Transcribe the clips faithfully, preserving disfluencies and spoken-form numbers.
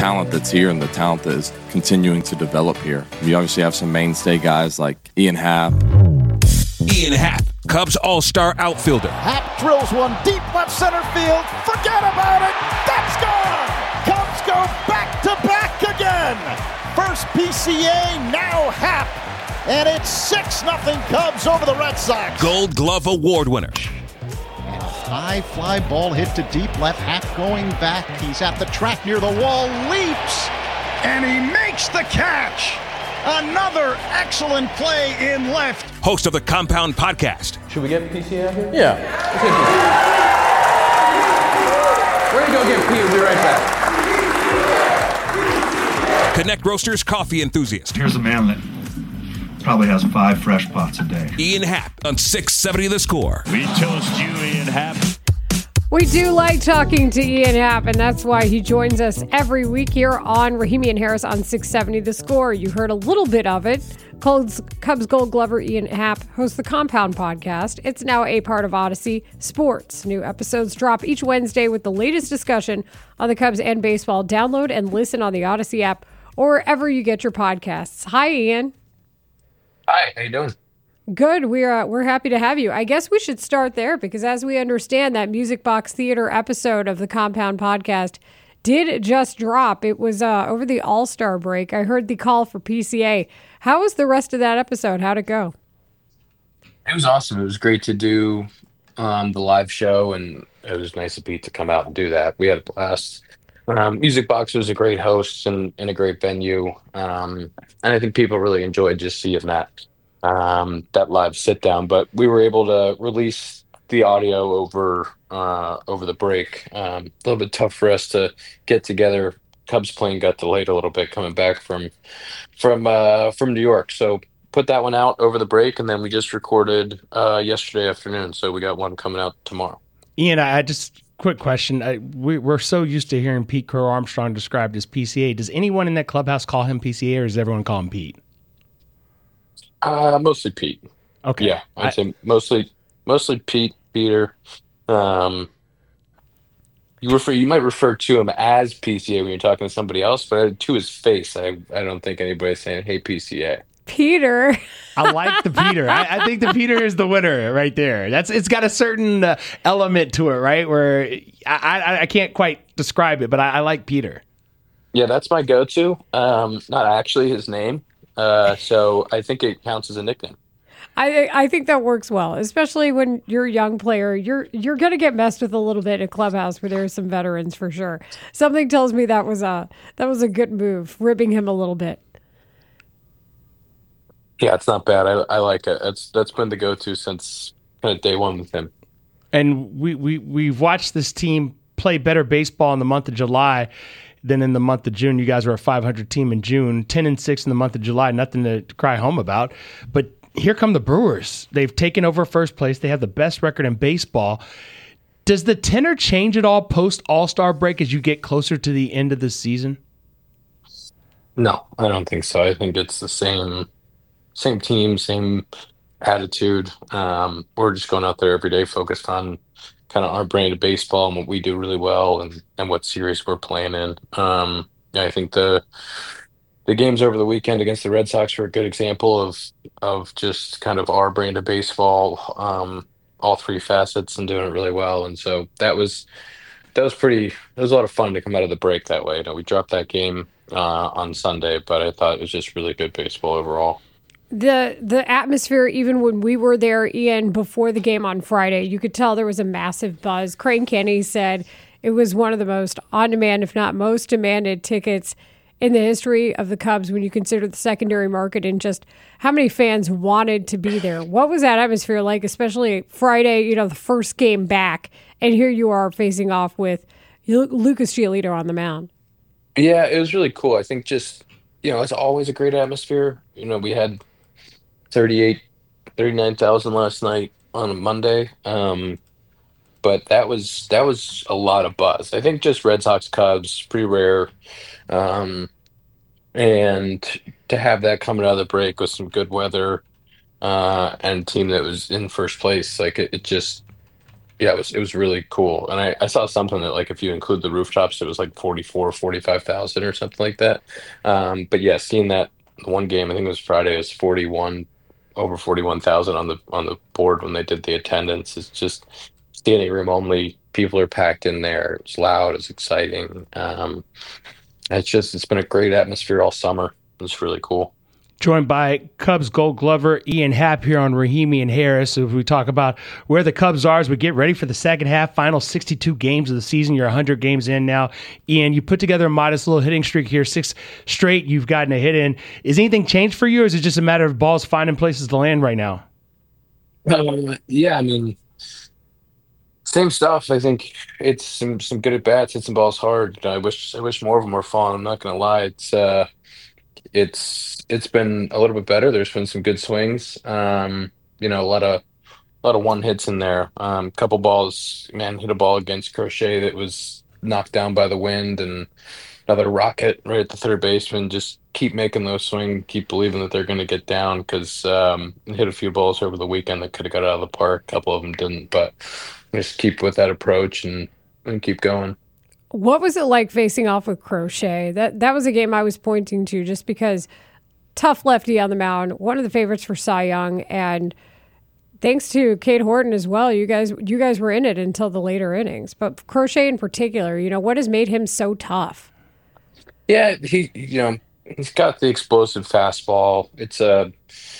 talent that's here and the talent that is continuing to develop here. We obviously have some mainstay guys like Ian Happ. Ian Happ, Cubs all-star outfielder. Happ drills one deep left center field. Forget about it. That's gone. Cubs go back-to-back again. First P C A, now Happ. And it's six nothing Cubs over the Red Sox. Gold Glove Award winner. And a high fly ball hit to deep left. Happ going back. He's at the track near the wall. Leaps. And he makes the catch. Another excellent play in left. Host of the Compound Podcast. Should we get P C A out here? Yeah. We're going to go get P. We'll be right back. Connect Roasters coffee enthusiast. Here's a man that probably has five fresh pots a day. Ian Happ on six seventy The Score. We toast you, Ian Happ. We do like talking to Ian Happ, and that's why he joins us every week here on Rahimi and Harris on six seventy The Score. You heard a little bit of it. Cubs, Cubs Gold Glover Ian Happ hosts the Compound Podcast. It's now a part of Odyssey Sports. New episodes drop each Wednesday with the latest discussion on the Cubs and baseball. Download and listen on the Odyssey app or wherever you get your podcasts. Hi, Ian. Hi, how you doing? Good. We're uh, we're happy to have you. I guess we should start there because as we understand, that Music Box Theater episode of the Compound Podcast did just drop. It was uh, over the All-Star break. I heard the call for P C A. How was the rest of that episode? How'd it go? It was awesome. It was great to do um, the live show, and it was nice of Pete to come out and do that. We had a blast. Um, Music Box was a great host and, and a great venue, um, and I think people really enjoyed just seeing that um, that live sit down. But we were able to release the audio over uh, over the break. Um, a little bit tough for us to get together. Cubs plane got delayed a little bit coming back from from uh, from New York, so put that one out over the break, and then we just recorded uh, yesterday afternoon. So we got one coming out tomorrow. Ian, I just. Quick question. I, we, we're so used to hearing Pete Crow Armstrong described as P C A. Does anyone in that clubhouse call him P C A, or does everyone call him Pete? Uh, mostly Pete. Okay. Yeah, I'd I, say mostly mostly Pete, Peter. Um, you refer you might refer to him as P C A when you're talking to somebody else, but to his face, I, I don't think anybody's saying, "Hey, P C A." Peter. I like the Peter. I, I think the Peter is the winner right there. That's it's got a certain uh, element to it, right? Where I, I, I can't quite describe it, but I, I like Peter. Yeah, that's my go-to. Um, not actually his name, uh, so I think it counts as a nickname. I I think that works well, especially when you're a young player. You're you're gonna get messed with a little bit in a clubhouse where there are some veterans for sure. Something tells me that was a that was a good move, ribbing him a little bit. Yeah, it's not bad. I, I like it. That's that's been the go-to since kind of day one with him. And we, we, we've watched this team play better baseball in the month of July than in the month of June. You guys were a five hundred team in June, ten and six in the month of July, nothing to cry home about. But here come the Brewers. They've taken over first place. They have the best record in baseball. Does the tenor change at all post All-Star break as you get closer to the end of the season? No, I don't think so. I think it's the same same team, same attitude. Um, we're just going out there every day focused on kind of our brand of baseball and what we do really well and, and what series we're playing in. Um, yeah, I think the the games over the weekend against the Red Sox were a good example of of just kind of our brand of baseball, um, all three facets and doing it really well. And so that was that was pretty. It was a lot of fun to come out of the break that way. You know, we dropped that game uh, on Sunday, but I thought it was just really good baseball overall. The the atmosphere, even when we were there, Ian, before the game on Friday, you could tell there was a massive buzz. Crane Kenny said it was one of the most on-demand, if not most demanded tickets in the history of the Cubs when you consider the secondary market and just how many fans wanted to be there. What was that atmosphere like, especially Friday, you know, the first game back, and here you are facing off with Lucas Giolito on the mound? Yeah, it was really cool. I think just, you know, it's always a great atmosphere. You know, we had thirty-eight, thirty-nine thousand last night on a Monday. Um, but that was that was a lot of buzz. I think just Red Sox Cubs, pretty rare. Um, and to have that coming out of the break with some good weather uh, and a team that was in first place, like it, it just yeah, it was it was really cool. And I, I saw something that like if you include the rooftops, it was like forty-four, forty-five thousand or something like that. Um, but yeah, seeing that one game, I think it was Friday, it was forty-one over forty-one thousand on the on the board when they did the attendance. It's just standing room only. People are packed in there. It's loud. It's exciting. Um, it's just it's been a great atmosphere all summer. It's really cool. Joined by Cubs Gold Glover Ian Happ here on Rahimi and Harris. If we talk about where the Cubs are as we get ready for the second half, final sixty-two games of the season. You're one hundred games in now. Ian, you put together a modest little hitting streak here, six straight you've gotten a hit in. Is anything changed for you, or is it just a matter of balls finding places to land right now? Um, yeah, I mean, same stuff. I think it's some some good at bats, hit some balls hard. I wish I wish more of them were falling. I'm not gonna lie. It's uh, it's it's been a little bit better. There's been some good swings. Um, you know, a lot of a lot of one hits in there. Um, couple balls, man, hit a ball against Crochet that was knocked down by the wind, and another rocket right at the third baseman. Just keep making those swing, keep believing that they're going to get down because um, hit a few balls over the weekend that could have got out of the park. A couple of them didn't, but just keep with that approach and, and keep going. What was it like facing off with Crochet? That that was a game I was pointing to just because tough lefty on the mound, one of the favorites for Cy Young, and thanks to Cade Horton as well. You guys you guys were in it until the later innings. But Crochet in particular, you know, what has made him so tough? Yeah, he you know, he's got the explosive fastball. It's a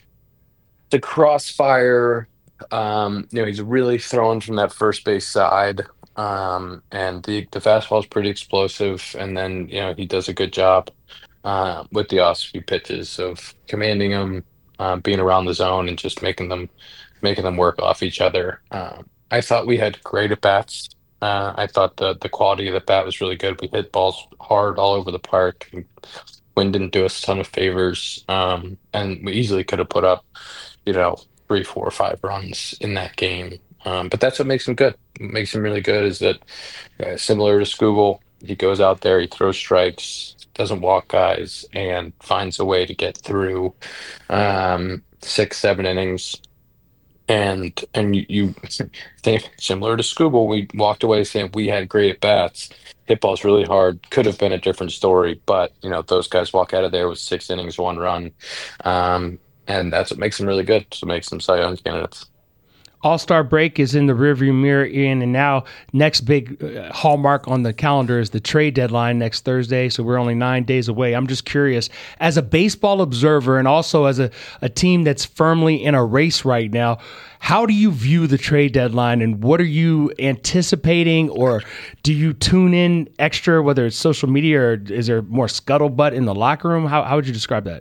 the crossfire. Um, you know, he's really throwing from that first base side. Um, and the the fastball is pretty explosive, and then you know he does a good job uh, with the off-speed pitches of commanding them, uh, being around the zone, and just making them making them work off each other. Um, I thought we had great at bats. Uh, I thought the the quality of the bat was really good. We hit balls hard all over the park. Wind didn't do us a ton of favors, um, and we easily could have put up, you know, three, four, or five runs in that game. Um, but that's what makes him good. What makes him really good is that, uh, similar to Skubal, he goes out there, he throws strikes, doesn't walk guys, and finds a way to get through um, six, seven innings. And and you, you think similar to Skubal, we walked away saying we had great at bats, hit balls really hard. Could have been a different story, but you know those guys walk out of there with six innings, one run, um, and that's what makes them really good. So makes them Cy Young candidates. All-Star break is in the rearview mirror, Ian, and now next big uh, hallmark on the calendar is the trade deadline next Thursday, so we're only nine days away. I'm just curious, as a baseball observer and also as a, a team that's firmly in a race right now, how do you view the trade deadline, and what are you anticipating, or do you tune in extra, whether it's social media, or is there more scuttlebutt in the locker room? How, how would you describe that?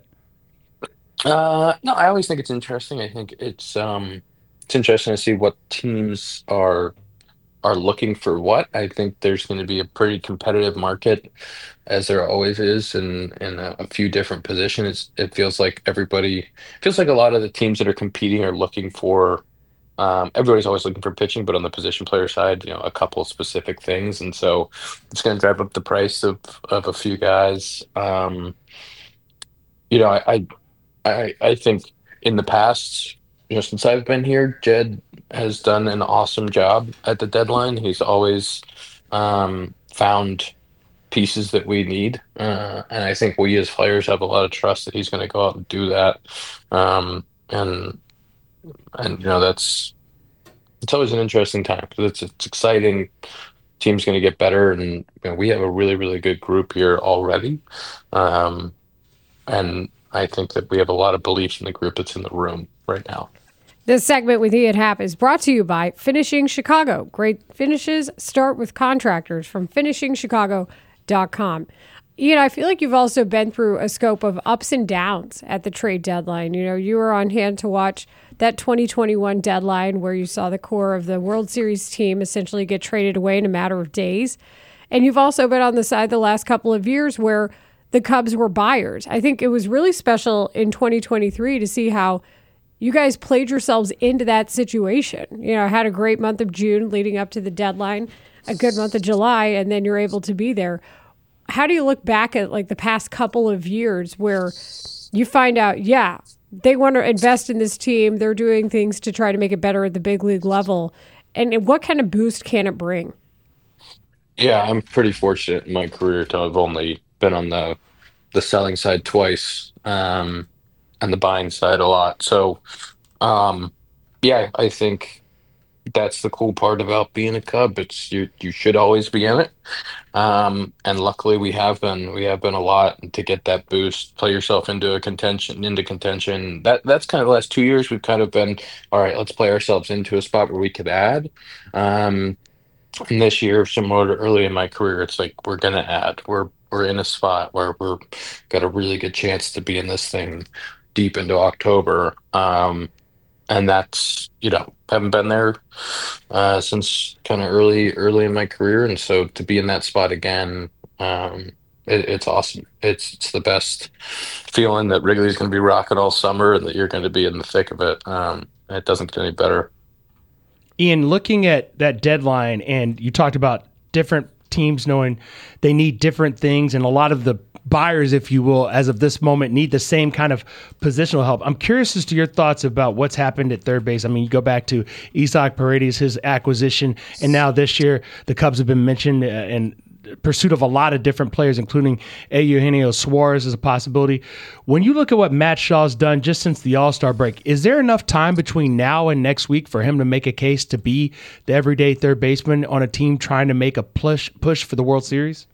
Uh, no, I always think it's interesting. I think it's um, it's interesting to see what teams are are looking for what. I think there's going to be a pretty competitive market, as there always is, in in a, a few different positions. It feels like everybody feels like a lot of the teams that are competing are looking for. Um, everybody's always looking for pitching, but on the position player side, you know, a couple of specific things, and so it's going to drive up the price of of a few guys. Um, you know, I, I I I think in the past, you know, since I've been here, Jed has done an awesome job at the deadline. He's always um, found pieces that we need, uh, and I think we as players have a lot of trust that he's going to go out and do that. Um, and and you know, that's it's always an interesting time because it's it's exciting. Team's going to get better, and you know, we have a really really good group here already, um, and I think that we have a lot of belief in the group that's in the room right now. This segment with Ian Happ is brought to you by Finishing Chicago. Great finishes start with contractors from finishing chicago dot com. Ian, I feel like you've also been through a scope of ups and downs at the trade deadline. You know, you were on hand to watch that twenty twenty-one deadline where you saw the core of the World Series team essentially get traded away in a matter of days. And you've also been on the side the last couple of years where the Cubs were buyers. I think it was really special in twenty twenty-three to see how you guys played yourselves into that situation. You know, had a great month of June leading up to the deadline, a good month of July, and then you're able to be there. How do you look back at like the past couple of years where you find out, yeah, they want to invest in this team, they're doing things to try to make it better at the big league level, And what kind of boost can it bring? Yeah, I'm pretty fortunate in my career to have only been on the the selling side twice, um, and the buying side a lot. So, um, yeah, I think that's the cool part about being a Cub. It's you you should always be in it. Um, and luckily we have been we have been a lot to get that boost, play yourself into a contention into contention. That that's kind of the last two years we've kind of been, all right, let's play ourselves into a spot where we could add. Um, and this year, similar to early in my career, it's like we're gonna add. We're we're in a spot where we're got a really good chance to be in this thing deep into October. Um, and that's, you know, haven't been there uh, since kind of early early in my career, and so to be in that spot again, um, it, it's awesome. It's it's the best feeling that Wrigley's going to be rocking all summer, and that you're going to be in the thick of it. Um, it doesn't get any better. Ian, looking at that deadline, and you talked about different teams knowing they need different things, and a lot of the buyers, if you will, as of this moment, need the same kind of positional help. I'm curious as to your thoughts about what's happened at third base. I mean, you go back to Isaac Paredes, his acquisition, and now this year the Cubs have been mentioned uh, in pursuit of a lot of different players, including Eugenio Suarez as a possibility. When you look at what Matt Shaw's done just since the All-Star break, is there enough time between now and next week for him to make a case to be the everyday third baseman on a team trying to make a push push for the World Series?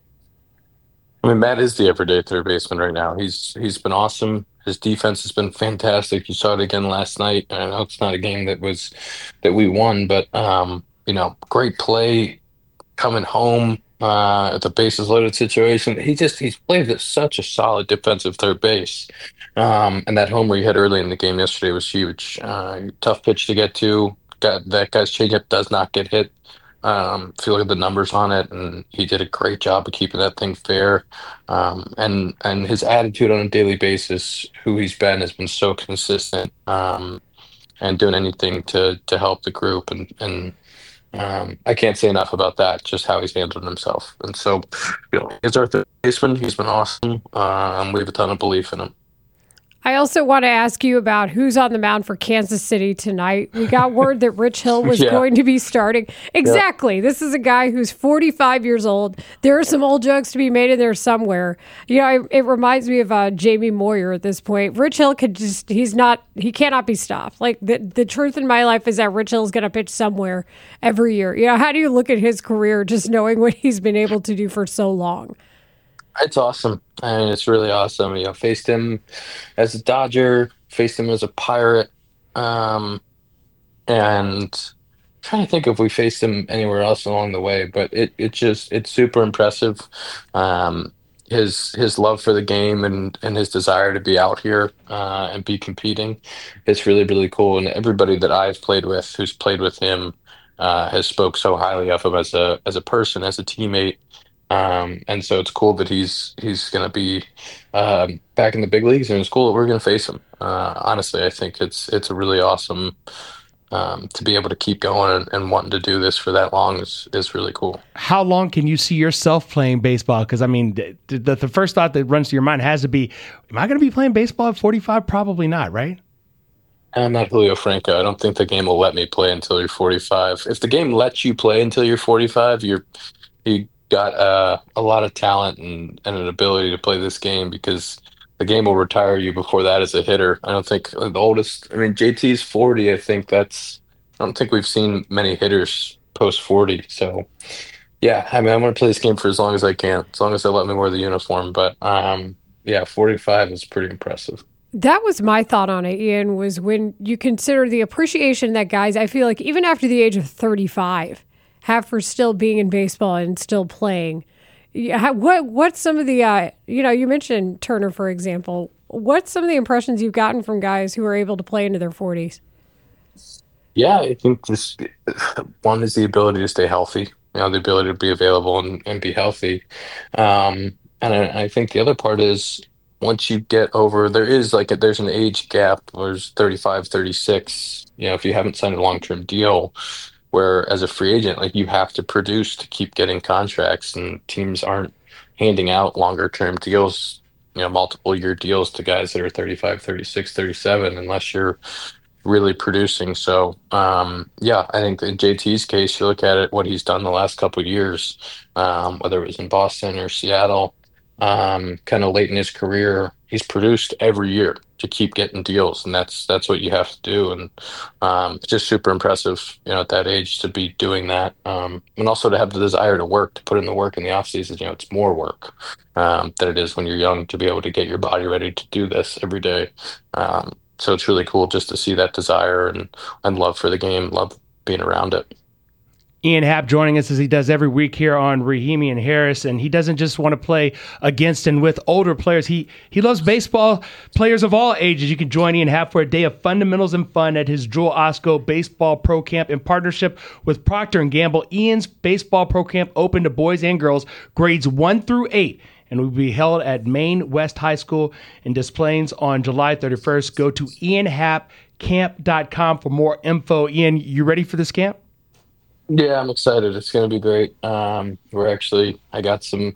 I mean, Matt is the everyday third baseman right now. He's he's been awesome. His defense has been fantastic. You saw it again last night. I know it's not a game that was that we won, but um, you know, great play coming home uh, at the bases loaded situation. He just he's played at such a solid defensive third base. Um, and that homer he hit early in the game yesterday was huge. Uh, tough pitch to get to. Got that guy's changeup does not get hit. Um, if you look at the numbers on it, and he did a great job of keeping that thing fair. Um, and and his attitude on a daily basis, who he's been, has been so consistent. Um, and doing anything to to help the group, and and um, I can't say enough about that. Just how he's handled himself, and so you know, he's our third baseman. He's been awesome. Uh, and we have a ton of belief in him. I also want to ask you about who's on the mound for Kansas City tonight. We got word that Rich Hill was Yeah. going to be starting. Exactly. Yeah. This is a guy who's forty-five years old. There are some old jokes to be made in there somewhere. You know, it, it reminds me of uh, Jamie Moyer at this point. Rich Hill could just, he's not, he cannot be stopped. Like, the, the truth in my life is that Rich Hill's going to pitch somewhere every year. You know, how do you look at his career just knowing what he's been able to do for so long? It's awesome. I mean, it's really awesome. You know, faced him as a Dodger, faced him as a Pirate, um, and I'm trying to think if we faced him anywhere else along the way. But it it just it's super impressive. Um, his his love for the game, and and his desire to be out here uh, and be competing, it's really really cool. And everybody that I've played with, who's played with him, uh, has spoke so highly of him as a as a person, as a teammate. Um, and so it's cool that he's he's going to be um, back in the big leagues, and it's cool that we're going to face him. Uh, honestly, I think it's it's a really awesome um, to be able to keep going, and, and wanting to do this for that long is is really cool. How long can you see yourself playing baseball? Because, I mean, the, the, the first thought that runs to your mind has to be, am I going to be playing baseball at forty-five? Probably not, right? I'm not Julio Franco. I don't think the game will let me play until you're forty-five. If the game lets you play until you're forty-five, you're you got uh, a lot of talent and, and an ability to play this game, because the game will retire you before that as a hitter. I don't think the oldest, I mean, J T's forty. I think that's, I don't think we've seen many hitters post forty. So, yeah, I mean, I'm going to play this game for as long as I can, as long as they let me wear the uniform. But, um, yeah, forty-five is pretty impressive. That was my thought on it, Ian, was when you consider the appreciation that guys, I feel like even after the age of thirty-five, have for still being in baseball and still playing. Yeah, what what's some of the uh, you know, you mentioned Turner, for example. What's some of the impressions you've gotten from guys who are able to play into their forties? Yeah, I think this one is the ability to stay healthy. You know, the ability to be available and, and be healthy. Um, and I, I think the other part is, once you get over, there is like a, there's an age gap. There's thirty-five, thirty-six. You know, if you haven't signed a long-term deal, where as a free agent, like, you have to produce to keep getting contracts, and teams aren't handing out longer term deals, you know, multiple year deals to guys that are thirty-five, thirty-six, thirty-seven, unless you're really producing. So, um, yeah, I think in J T's case, you look at it, what he's done the last couple of years, um, whether it was in Boston or Seattle, um, kind of late in his career, he's produced every year to keep getting deals, and that's that's what you have to do. And um, it's just super impressive, you know, at that age to be doing that, um, and also to have the desire to work, to put in the work in the off season. You know, it's more work um, than it is when you're young to be able to get your body ready to do this every day. Um, so it's really cool just to see that desire and and love for the game, love being around it. Ian Happ joining us as he does every week here on Rahimi and Harris, and he doesn't just want to play against and with older players. He he loves baseball players of all ages. You can join Ian Happ for a day of fundamentals and fun at his Jewel Osco Baseball Pro Camp in partnership with Procter and Gamble. Ian's Baseball Pro Camp open to boys and girls, grades one through eight, and will be held at Maine West High School in Des Plaines on July thirty-first. Go to ian happ camp dot com for more info. Ian, you ready for this camp? Yeah, I'm excited. It's going to be great. Um, we're actually, I got some,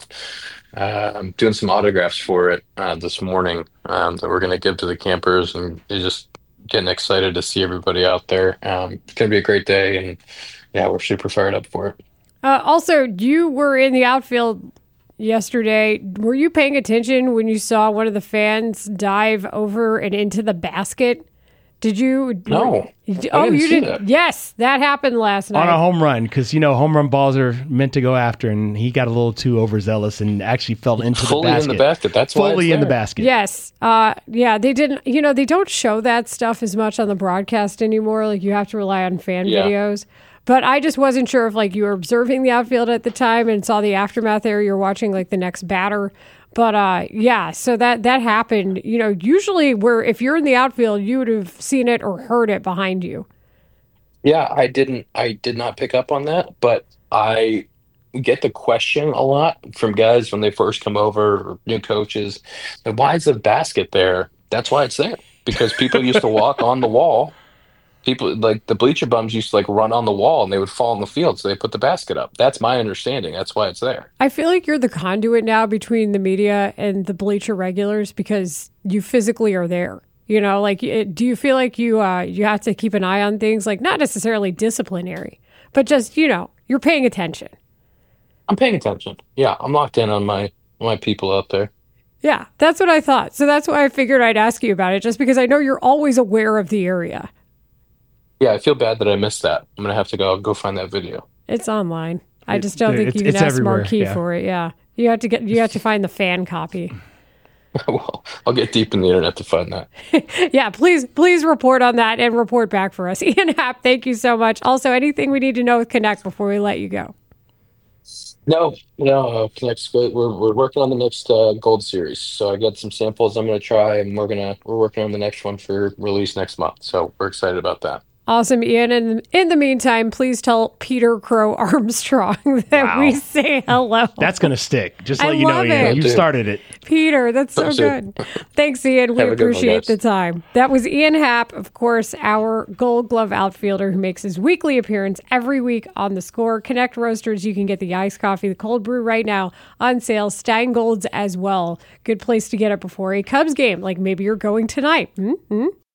uh, I'm doing some autographs for it uh, this morning um, that we're going to give to the campers, and they're just getting excited to see everybody out there. Um, it's going to be a great day, and yeah, we're super fired up for it. Uh, also, you were in the outfield yesterday. Were you paying attention when you saw one of the fans dive over and into the basket? Did you? No. Did, I oh, didn't you see did. that. Yes, that happened last night On a home run, because, you know, home run balls are meant to go after, and he got a little too overzealous and actually fell into Fully the basket. in the basket. That's why Fully it's in the there. basket. Yes. Uh, yeah, they didn't, you know, they don't show that stuff as much on the broadcast anymore. Like, you have to rely on fan Yeah. videos. But I just wasn't sure if, like, you were observing the outfield at the time and saw the aftermath there. You're watching, like, the next batter. But, uh, yeah, so that, that happened. You know, usually where if you're in the outfield, you would have seen it or heard it behind you. Yeah, I didn't, I did not pick up on that, but I get the question a lot from guys when they first come over, or new coaches. Like, why is the basket there? That's why it's there. Because people used to walk on the wall. People, like the bleacher bums used to like run on the wall and they would fall in the field, so they put the basket up. That's my understanding. That's why it's there. I feel like you're the conduit now between the media and the bleacher regulars because you physically are there. You know, like, it, do you feel like you uh, you have to keep an eye on things, like not necessarily disciplinary, but just, you know, you're paying attention? I'm paying attention. Yeah, I'm locked in on my my people out there. Yeah, that's what I thought. So that's why I figured I'd ask you about it, just because I know you're always aware of the area. Yeah, I feel bad that I missed that. I'm gonna have to go go find that video. It's online. I just don't It- think it's- you can it's ask everywhere, Marquee yeah. for it. Yeah, you have to get you have to find the fan copy. Well, I'll get deep in the internet to find that. Yeah, please please report on that and report back for us. Ian Happ, thank you so much. Also, anything we need to know with Connect before we let you go? No, no, uh, Connect's good. We're we're working on the next uh, Gold Series, so I got some samples I'm gonna try, and we're gonna we're working on the next one for release next month. So we're excited about that. Awesome, Ian. And in the meantime, please tell Peter Crow Armstrong that Wow. we say hello. That's going to stick. Just to I let you know, love Ian. it. You Dude. started it. Peter, that's so That's it. good. Thanks, Ian. We Have a good one, appreciate guys. the time. That was Ian Happ, of course, our Gold Glove outfielder who makes his weekly appearance every week on The Score. Connect Roasters, you can get the iced coffee, the cold brew right now on sale. Stein Gold's as well. Good place to get it before a Cubs game, like maybe you're going tonight. Mm-hmm.